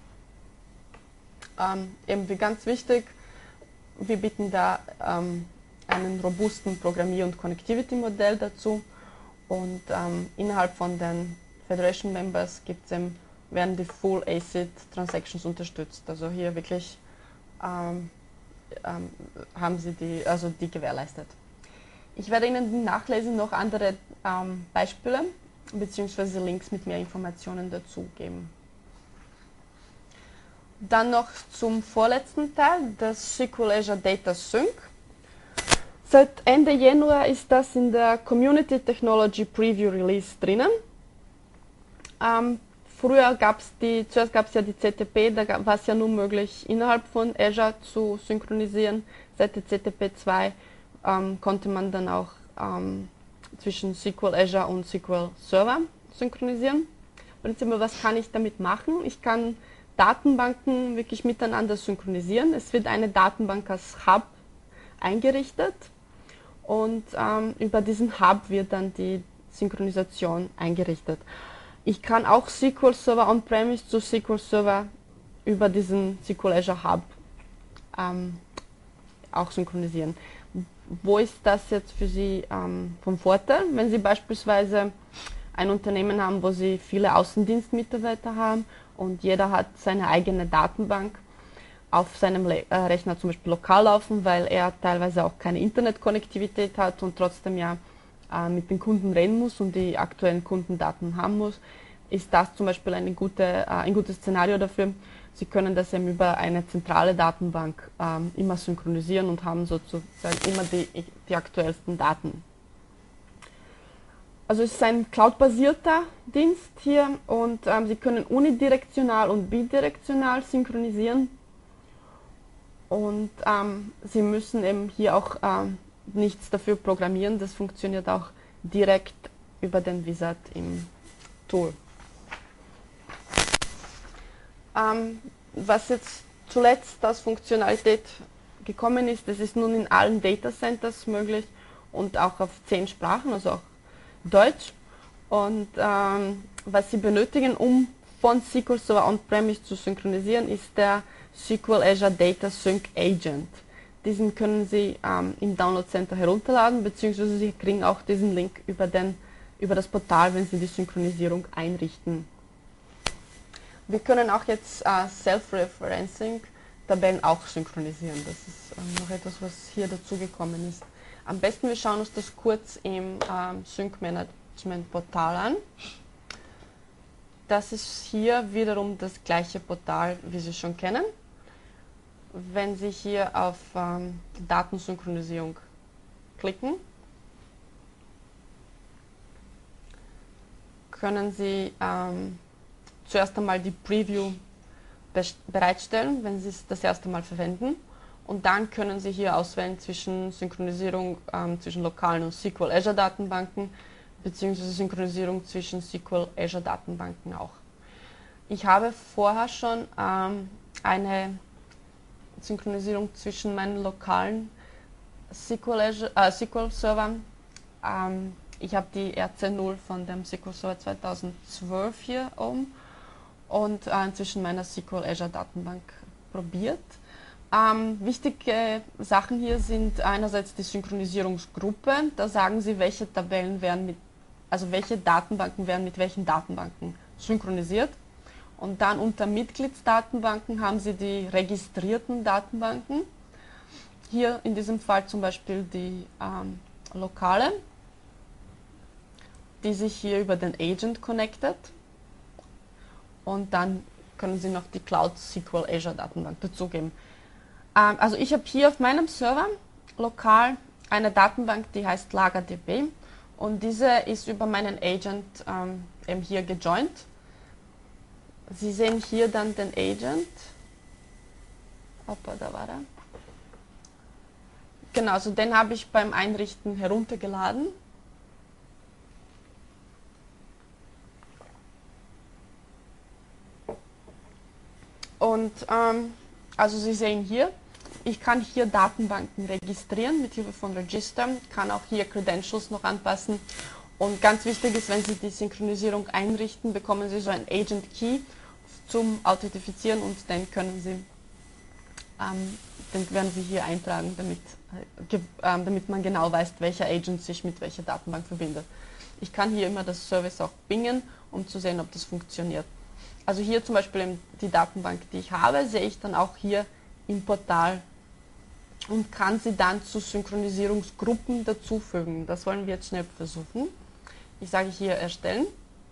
Ähm, eben wie ganz wichtig, wir bieten da ähm, einen robusten Programmier- und Connectivity-Modell dazu. Und ähm, innerhalb von den Federation Members gibt's eben, werden die Full A C I D-Transactions unterstützt. Also hier wirklich ähm, ähm, haben Sie die, also die gewährleistet. Ich werde Ihnen im Nachlesen noch andere ähm, Beispiele bzw. Links mit mehr Informationen dazu geben. Dann noch zum vorletzten Teil, das S Q L Azure Data Sync. Seit Ende Januar ist das in der Community Technology Preview Release drinnen. Ähm, früher gab es die, zuerst gab es ja die Z T P, da war es ja nur möglich, innerhalb von Azure zu synchronisieren. Seit der Z T P zwei ähm, konnte man dann auch ähm, zwischen S Q L Azure und S Q L Server synchronisieren. Prinzipiell, was kann ich damit machen? Ich kann Datenbanken wirklich miteinander synchronisieren. Es wird eine Datenbank als Hub eingerichtet. Und ähm, über diesen Hub wird dann die Synchronisation eingerichtet. Ich kann auch S Q L Server On-Premise zu S Q L Server über diesen S Q L Azure Hub ähm, auch synchronisieren. Wo ist das jetzt für Sie ähm, vom Vorteil? Wenn Sie beispielsweise ein Unternehmen haben, wo Sie viele Außendienstmitarbeiter haben und jeder hat seine eigene Datenbank, auf seinem Le äh, Rechner zum Beispiel lokal laufen, weil er teilweise auch keine Internetkonnektivität hat und trotzdem ja äh, mit den Kunden reden muss und die aktuellen Kundendaten haben muss, ist das zum Beispiel eine gute, äh, ein gutes Szenario dafür. Sie können das eben über eine zentrale Datenbank ähm, immer synchronisieren und haben sozusagen immer die, die aktuellsten Daten. Also es ist ein cloud-basierter Dienst hier und ähm, Sie können unidirektional und bidirektional synchronisieren. Und ähm, Sie müssen eben hier auch ähm, nichts dafür programmieren, das funktioniert auch direkt über den Wizard im Tool. Ähm, was jetzt zuletzt als Funktionalität gekommen ist, das ist nun in allen Data Centers möglich und auch auf zehn Sprachen, also auch Deutsch. Und ähm, was Sie benötigen, um von S Q L Server On-Premise zu synchronisieren, ist der S Q L Azure Data Sync Agent. Diesen können Sie ähm, im Download Center herunterladen, beziehungsweise Sie kriegen auch diesen Link über, den, über das Portal, wenn Sie die Synchronisierung einrichten. Wir können auch jetzt äh, Self-Referencing-Tabellen auch synchronisieren. Das ist ähm, noch etwas, was hier dazugekommen ist. Am besten wir schauen uns das kurz im ähm, Sync-Management-Portal an. Das ist hier wiederum das gleiche Portal, wie Sie schon kennen. Wenn Sie hier auf ähm, Datensynchronisierung klicken, können Sie ähm, zuerst einmal die Preview bereitstellen, wenn Sie es das erste Mal verwenden. Und dann können Sie hier auswählen zwischen Synchronisierung ähm, zwischen lokalen und S Q L Azure Datenbanken, beziehungsweise Synchronisierung zwischen S Q L Azure Datenbanken auch. Ich habe vorher schon ähm, eine Synchronisierung zwischen meinen lokalen S Q L, Azure, äh, S Q L Servern. Ähm, ich habe die R C null von dem S Q L Server zweitausendzwölf hier oben und äh, zwischen meiner S Q L Azure Datenbank probiert. Ähm, wichtige Sachen hier sind einerseits die Synchronisierungsgruppe. Da sagen Sie, welche Tabellen werden mit, also welche Datenbanken werden mit welchen Datenbanken synchronisiert. Und dann unter Mitgliedsdatenbanken haben Sie die registrierten Datenbanken. Hier in diesem Fall zum Beispiel die ähm, lokale, die sich hier über den Agent connectet. Und dann können Sie noch die Cloud S Q L Azure Datenbank dazugeben. Ähm, also ich habe hier auf meinem Server lokal eine Datenbank, die heißt LagerDB. Und diese ist über meinen Agent ähm, eben hier gejoint. Sie sehen hier dann den Agent. Opa, da war er. Genau, also den habe ich beim Einrichten heruntergeladen. Und ähm, also Sie sehen hier, ich kann hier Datenbanken registrieren mit Hilfe von Register, kann auch hier Credentials noch anpassen. Und ganz wichtig ist, wenn Sie die Synchronisierung einrichten, bekommen Sie so ein Agent Key zum Authentifizieren und den können Sie, ähm, den werden Sie hier eintragen, damit, äh, äh, damit man genau weiß, welcher Agent sich mit welcher Datenbank verbindet. Ich kann hier immer das Service auch bingen, um zu sehen, ob das funktioniert. Also hier zum Beispiel die Datenbank, die ich habe, sehe ich dann auch hier im Portal und kann sie dann zu Synchronisierungsgruppen dazufügen. Das wollen wir jetzt schnell versuchen. Ich sage hier erstellen.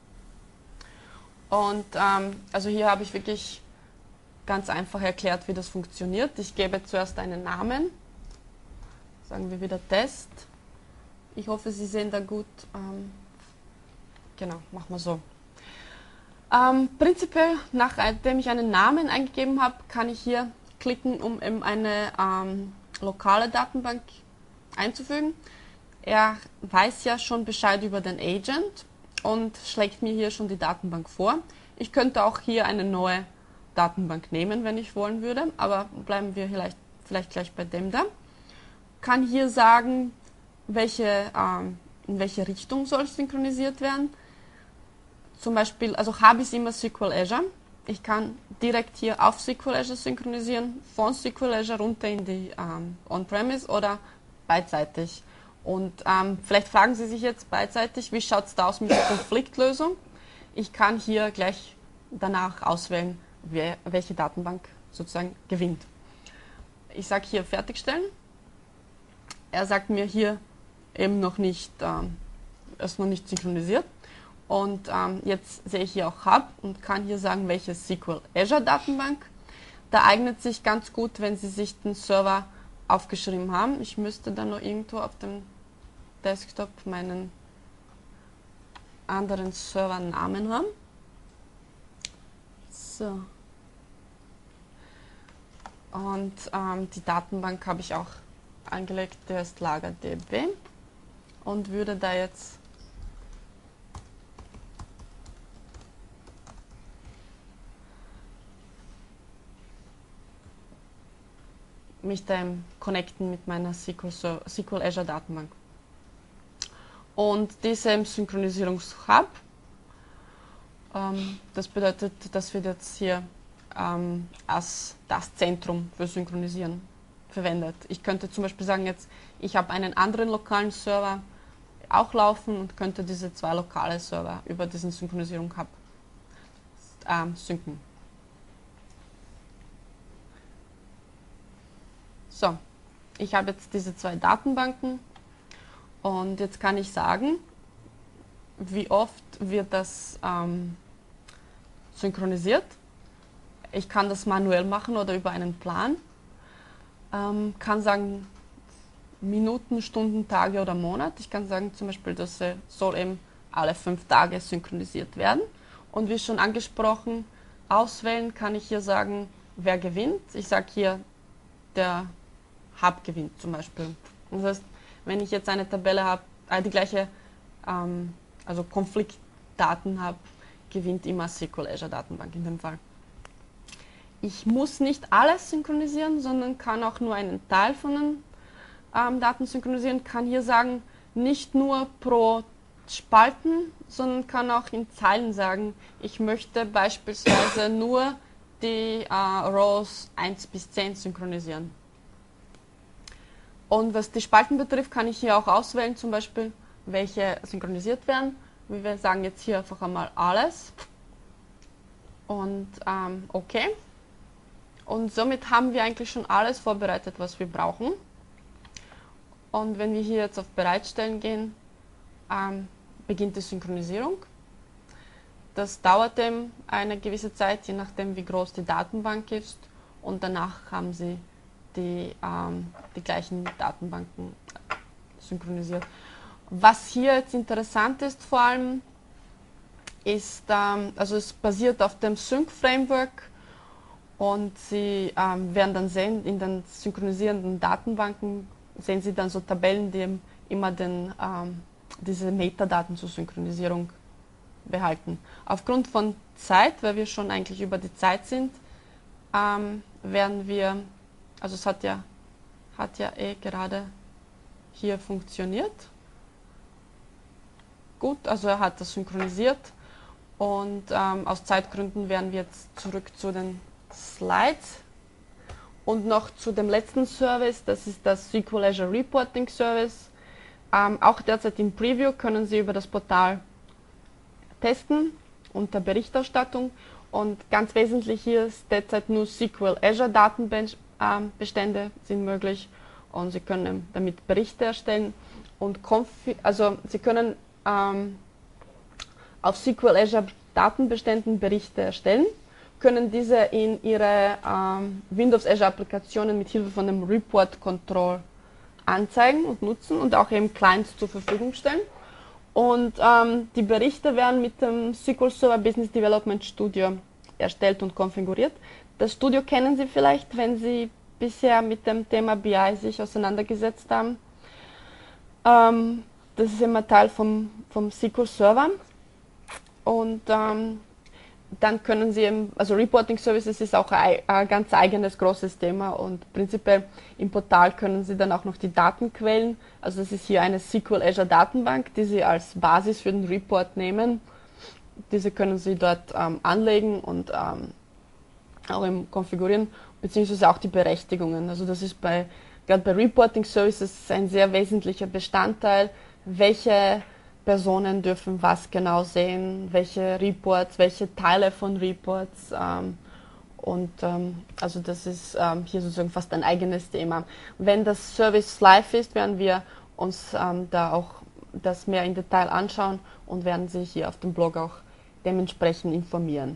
Und ähm, also hier habe ich wirklich ganz einfach erklärt, wie das funktioniert. Ich gebe zuerst einen Namen. Sagen wir wieder Test. Ich hoffe, Sie sehen da gut. Ähm, genau, machen wir so. Ähm, prinzipiell, nachdem ich einen Namen eingegeben habe, kann ich hier klicken, um eben eine ähm, lokale Datenbank einzufügen. Er weiß ja schon Bescheid über den Agent und schlägt mir hier schon die Datenbank vor. Ich könnte auch hier eine neue Datenbank nehmen, wenn ich wollen würde, aber bleiben wir vielleicht, vielleicht gleich bei dem da. Kann hier sagen, welche, ähm, in welche Richtung soll synchronisiert werden. Zum Beispiel, also habe ich immer S Q L Azure. Ich kann direkt hier auf S Q L Azure synchronisieren, von S Q L Azure runter in die ähm, On-Premise oder beidseitig. Und ähm, vielleicht fragen Sie sich jetzt beidseitig, wie schaut es da aus mit der Konfliktlösung? Ich kann hier gleich danach auswählen, wer, welche Datenbank sozusagen gewinnt. Ich sage hier fertigstellen. Er sagt mir hier eben noch nicht, ähm, ist noch nicht synchronisiert. Und ähm, jetzt sehe ich hier auch Hub und kann hier sagen, welche S Q L Azure Datenbank. Da eignet sich ganz gut, wenn Sie sich den Server aufgeschrieben haben. Ich müsste dann noch irgendwo auf dem Desktop meinen anderen Servernamen haben. So. Und ähm, die Datenbank habe ich auch angelegt, der ist LagerDB und würde da jetzt mich da connecten mit meiner S Q L, S Q L Azure Datenbank. Und diesem Synchronisierungshub, ähm, das bedeutet, das wird jetzt hier ähm, als das Zentrum für Synchronisieren verwendet. Ich könnte zum Beispiel sagen, jetzt ich habe einen anderen lokalen Server auch laufen und könnte diese zwei lokale Server über diesen Synchronisierungshub ähm, synken. So, ich habe jetzt diese zwei Datenbanken und jetzt kann ich sagen, wie oft wird das ähm, synchronisiert. Ich kann das manuell machen oder über einen Plan. Ähm, kann sagen Minuten, Stunden, Tage oder Monat. Ich kann sagen zum Beispiel, das soll eben alle fünf Tage synchronisiert werden. Und wie schon angesprochen, auswählen kann ich hier sagen, wer gewinnt. Ich sage hier, der Hub gewinnt zum Beispiel. Das heißt, wenn ich jetzt eine Tabelle habe, äh, die gleiche, ähm, also Konfliktdaten habe, gewinnt immer S Q L Azure Datenbank in dem Fall. Ich muss nicht alles synchronisieren, sondern kann auch nur einen Teil von den ähm, Daten synchronisieren, kann hier sagen, nicht nur pro Spalten, sondern kann auch in Zeilen sagen, ich möchte beispielsweise nur die äh, Rows eins bis zehn synchronisieren. Und was die Spalten betrifft, kann ich hier auch auswählen, zum Beispiel, welche synchronisiert werden. Wir sagen jetzt hier einfach einmal alles. Und ähm, okay. Und somit haben wir eigentlich schon alles vorbereitet, was wir brauchen. Und wenn wir hier jetzt auf Bereitstellen gehen, ähm, beginnt die Synchronisierung. Das dauert eben eine gewisse Zeit, je nachdem wie groß die Datenbank ist. Und danach haben Sie die, ähm, die gleichen Datenbanken synchronisiert. Was hier jetzt interessant ist vor allem, ist, ähm, also es basiert auf dem Sync-Framework und Sie ähm, werden dann sehen, in den synchronisierenden Datenbanken sehen Sie dann so Tabellen, die immer den, ähm, diese Metadaten zur Synchronisierung behalten. Aufgrund von Zeit, weil wir schon eigentlich über die Zeit sind, ähm, werden wir, also es hat ja, hat ja eh gerade hier funktioniert. Gut, also er hat das synchronisiert und ähm, aus Zeitgründen werden wir jetzt zurück zu den Slides und noch zu dem letzten Service, das ist das S Q L Azure Reporting Service. Ähm, auch derzeit im Preview können Sie über das Portal testen unter Berichterstattung und ganz wesentlich hier ist derzeit nur S Q L Azure Datenbestände sind möglich und Sie können damit Berichte erstellen und also Sie können ähm, auf S Q L Azure Datenbeständen Berichte erstellen, können diese in Ihre ähm, Windows Azure Applikationen mit Hilfe von dem Report Control anzeigen und nutzen und auch eben Clients zur Verfügung stellen. Und ähm, die Berichte werden mit dem S Q L Server Business Development Studio erstellt und konfiguriert. Das Studio kennen Sie vielleicht, wenn Sie bisher mit dem Thema B I sich auseinandergesetzt haben. Ähm, das ist immer Teil vom, vom S Q L Server. Und ähm, dann können Sie eben, also Reporting Services ist auch ein, ein ganz eigenes großes Thema und prinzipiell im Portal können Sie dann auch noch die Datenquellen, also das ist hier eine S Q L Azure Datenbank, die Sie als Basis für den Report nehmen. Diese können Sie dort ähm, anlegen und ähm, auch eben konfigurieren, beziehungsweise auch die Berechtigungen. Also das ist bei, gerade bei Reporting Services ein sehr wesentlicher Bestandteil, welche Personen dürfen was genau sehen, welche Reports, welche Teile von Reports ähm, Und ähm, also das ist ähm, hier sozusagen fast ein eigenes Thema. Wenn das Service live ist, werden wir uns ähm, da auch das mehr in Detail anschauen und werden sich hier auf dem Blog auch dementsprechend informieren.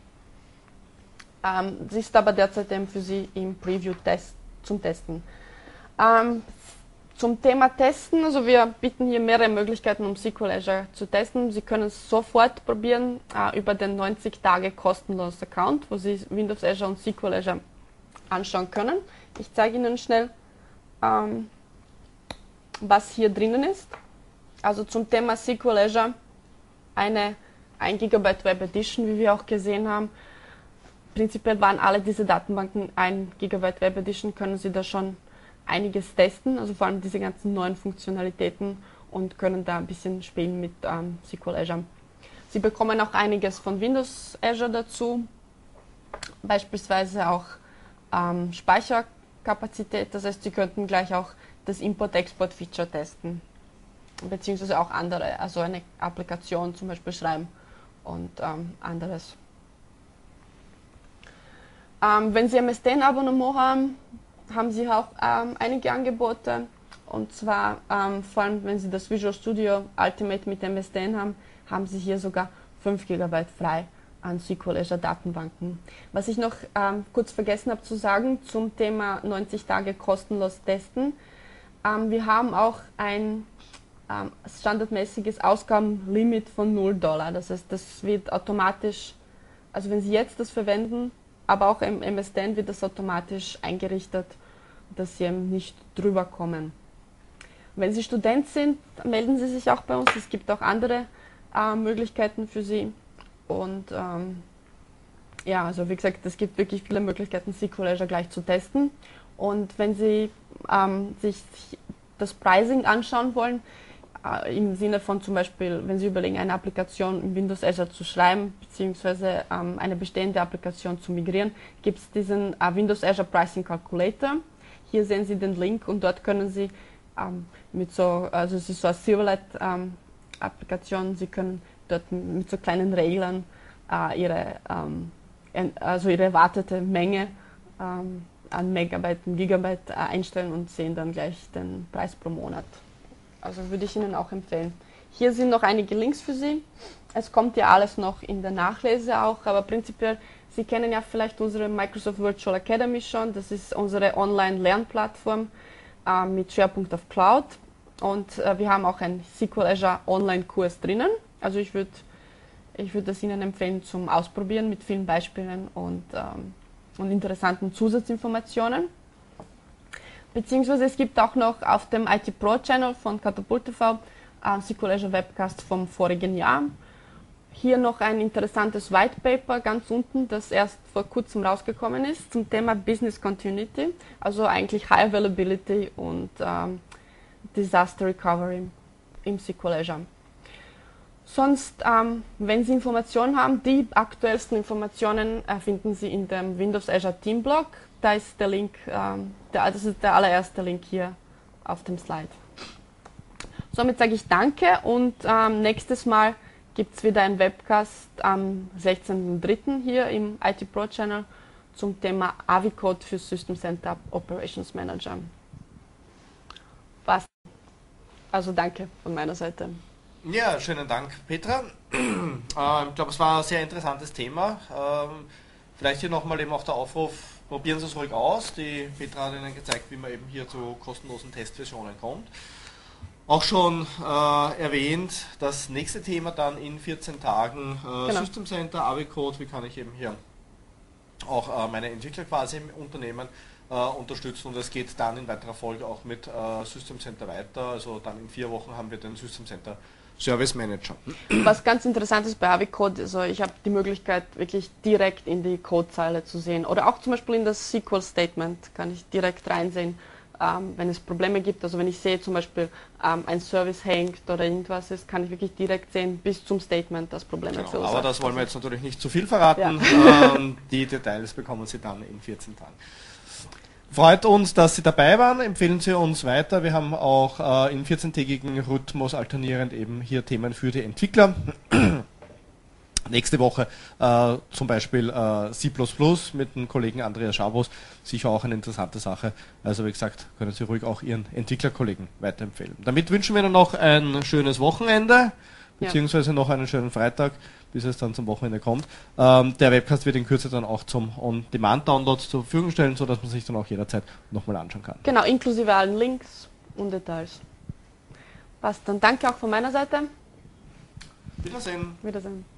Ähm, sie ist aber derzeit eben für Sie im Preview-Test zum Testen. Ähm, zum Thema Testen, also wir bieten hier mehrere Möglichkeiten, um S Q L Azure zu testen. Sie können es sofort probieren äh, über den neunzig Tage kostenlosen Account, wo Sie Windows Azure und S Q L Azure anschauen können. Ich zeige Ihnen schnell, ähm, was hier drinnen ist. Also zum Thema S Q L Azure eine ein Gigabyte Web Edition, wie wir auch gesehen haben. Prinzipiell waren alle diese Datenbanken ein Gigabyte Web Edition, können Sie da schon einiges testen, also vor allem diese ganzen neuen Funktionalitäten und können da ein bisschen spielen mit ähm, S Q L Azure. Sie bekommen auch einiges von Windows Azure dazu, beispielsweise auch ähm, Speicherkapazität, das heißt, Sie könnten gleich auch das Import-Export-Feature testen, beziehungsweise auch andere, also eine Applikation zum Beispiel schreiben und ähm, anderes. Ähm, wenn Sie M S D N-Abonnement haben, haben Sie auch ähm, einige Angebote, und zwar ähm, vor allem, wenn Sie das Visual Studio Ultimate mit M S D N haben, haben Sie hier sogar fünf Gigabyte frei an S Q L Azure Datenbanken. Was ich noch ähm, kurz vergessen habe zu sagen zum Thema neunzig Tage kostenlos testen, ähm, wir haben auch ein ähm, standardmäßiges Ausgabenlimit von null Dollar, das heißt, das wird automatisch, also wenn Sie jetzt das verwenden, aber auch im M S D N wird das automatisch eingerichtet, dass Sie eben nicht drüber kommen. Wenn Sie Student sind, melden Sie sich auch bei uns. Es gibt auch andere äh, Möglichkeiten für Sie. Und ähm, ja, also wie gesagt, es gibt wirklich viele Möglichkeiten, S Q L Azure gleich zu testen. Und wenn Sie ähm, sich das Pricing anschauen wollen, im Sinne von zum Beispiel, wenn Sie überlegen, eine Applikation in Windows Azure zu schreiben, beziehungsweise ähm, eine bestehende Applikation zu migrieren, gibt es diesen äh, Windows Azure Pricing Calculator. Hier sehen Sie den Link und dort können Sie ähm, mit so, also es ist so eine Silverlight-Applikation, ähm, Sie können dort mit so kleinen Reglern äh, Ihre, ähm, also Ihre erwartete Menge ähm, an Megabyte und Gigabyte äh, einstellen und sehen dann gleich den Preis pro Monat. Also würde ich Ihnen auch empfehlen. Hier sind noch einige Links für Sie. Es kommt ja alles noch in der Nachlese auch, aber prinzipiell, Sie kennen ja vielleicht unsere Microsoft Virtual Academy schon. Das ist unsere Online-Lernplattform äh, mit Schwerpunkt auf Cloud. Und äh, wir haben auch einen S Q L Azure Online-Kurs drinnen. Also ich würde ich würd das Ihnen empfehlen zum Ausprobieren mit vielen Beispielen und, ähm, und interessanten Zusatzinformationen. Beziehungsweise es gibt auch noch auf dem I T Pro Channel von Katapult T V äh, S Q L Azure Webcast vom vorigen Jahr. Hier noch ein interessantes White Paper ganz unten, das erst vor kurzem rausgekommen ist, zum Thema Business Continuity, also eigentlich High Availability und ähm, Disaster Recovery im S Q L Azure. Sonst, ähm, wenn Sie Informationen haben, die aktuellsten Informationen äh, finden Sie in dem Windows Azure Team Blog. Da ist der Link, ähm, der, das ist der allererste Link hier auf dem Slide. Somit sage ich Danke und ähm, nächstes Mal gibt es wieder einen Webcast am sechzehnten dritten hier im I T Pro Channel zum Thema A V I Code für System Center Operations Manager. Was? Also danke von meiner Seite. Ja, schönen Dank, Petra. Ähm, ich glaube, es war ein sehr interessantes Thema. Ähm, vielleicht hier nochmal eben auch der Aufruf, probieren Sie es ruhig aus. Die Petra hat Ihnen gezeigt, wie man eben hier zu kostenlosen Testversionen kommt. Auch schon äh, erwähnt, das nächste Thema dann in vierzehn Tagen, äh, genau. System Center, A V I Code, wie kann ich eben hier auch äh, meine Entwickler quasi im Unternehmen äh, unterstützen, und es geht dann in weiterer Folge auch mit äh, System Center weiter, also dann in vier Wochen haben wir den System Center Service Manager. Was ganz interessant ist bei A V I Code, also ich habe die Möglichkeit wirklich direkt in die Codezeile zu sehen oder auch zum Beispiel in das S Q L Statement kann ich direkt reinsehen, ähm, wenn es Probleme gibt, also wenn ich sehe zum Beispiel ähm, ein Service hängt oder irgendwas ist, kann ich wirklich direkt sehen bis zum Statement das Problem genau, verursacht. Aber das wollen wir jetzt natürlich nicht zu viel verraten, ja. ähm, die Details bekommen Sie dann in vierzehn Tagen. Freut uns, dass Sie dabei waren, empfehlen Sie uns weiter. Wir haben auch äh, in vierzehntägigen Rhythmus alternierend eben hier Themen für die Entwickler. Nächste Woche äh, zum Beispiel äh, C plus plus mit dem Kollegen Andreas Schabos, sicher auch eine interessante Sache. Also wie gesagt, können Sie ruhig auch Ihren Entwicklerkollegen weiterempfehlen. Damit wünschen wir Ihnen noch ein schönes Wochenende, beziehungsweise noch einen schönen Freitag, bis es dann zum Wochenende kommt. Ähm, der Webcast wird in Kürze dann auch zum On-Demand-Download zur Verfügung stellen, sodass man sich dann auch jederzeit nochmal anschauen kann. Genau, inklusive allen Links und Details. Passt, dann danke auch von meiner Seite. Wiedersehen. Wiedersehen.